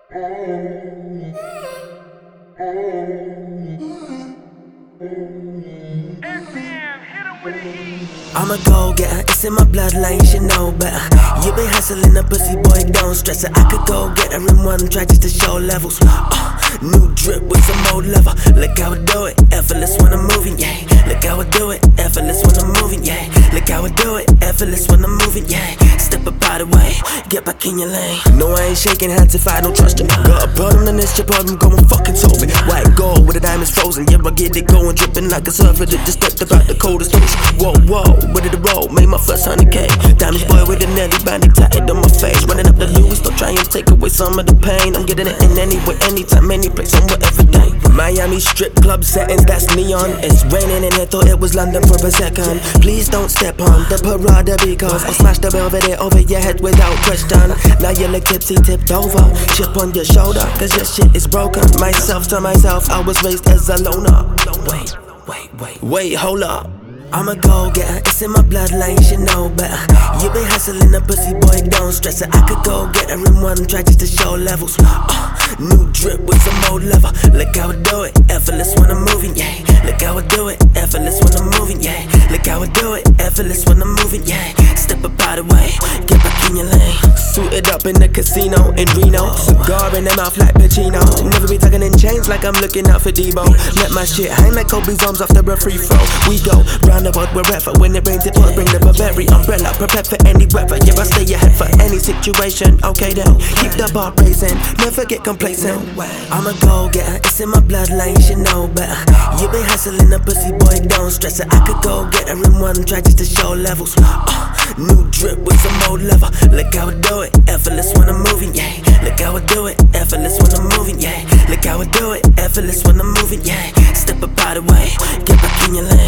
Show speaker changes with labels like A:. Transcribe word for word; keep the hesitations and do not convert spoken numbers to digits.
A: I'm a go-getter, it's in my bloodline, you should know better. You been hustling a pussy, boy, don't stress it. I could go get her in one try just to show levels. uh, New drip with some old leather. Look how I do it, effortless when I'm moving, yeah. Look how I do it, effortless when I'm moving, yeah. Look how I do it, effortless when I'm moving, yeah. Step up out of the way, get back in your lane. No, I ain't shaking hands if I don't trust you. Got a problem, then it's your problem, go and fucking solve it. White gold with the diamonds frozen, yeah, I get it going, dripping like a surfer that just stepped about the coldest ocean. Whoa, whoa, ready to roll, made my first one hundred K. Diamonds boy with a Nelly bandit tatted on my face. Running up the Louis, don't try and take away some of the pain. I'm getting it in any way, anytime, any place, somewhere, every day. Miami strip club settings, that's neon. It's raining in here, thought it was London for a second. Please don't step on the parada because I'll smash the velvet over your head without question. Now you look tipsy, tipped over, chip on your shoulder, cause your shit is broken. Myself to myself, I was raised as a loner. Wait, wait, wait, wait, hold up. I'm a go-getter, it's in my bloodline, you should know better. You been hustling a pussy, boy, don't stress it. I could go get her in one try just to show levels. uh, New drip with some old leather. Look how I do it, effortless when I'm moving, yeah. Look how I do it, effortless when I'm moving, yeah. Look how I do it, effortless when I'm moving, yeah. Step up out of the way, get back in your lane. Suited up in the casino in Reno, cigar in the mouth like Pacino. Never be tucking in chains like I'm looking out for Debo. Let my shit hang like Kobe's arms after a free throw. We go round about wherever, when it rains it pours, bring the Burberry umbrella, prepared for any weather. Yeah, I stay ahead for any situation. Okay then, keep the bar raising, never get complacent. I'm a go-getter, it's in my bloodline, you should know better. You been hustling a pussy, boy, don't stress it. I could go get her in one try just to show levels. uh, New drip with some old leather. Look how I do it, effortless when I'm moving, yeah. Look how I do it, effortless when I'm moving, yeah. Look how I do it, effortless when I'm moving, yeah. Step up out of the way, get back in your lane.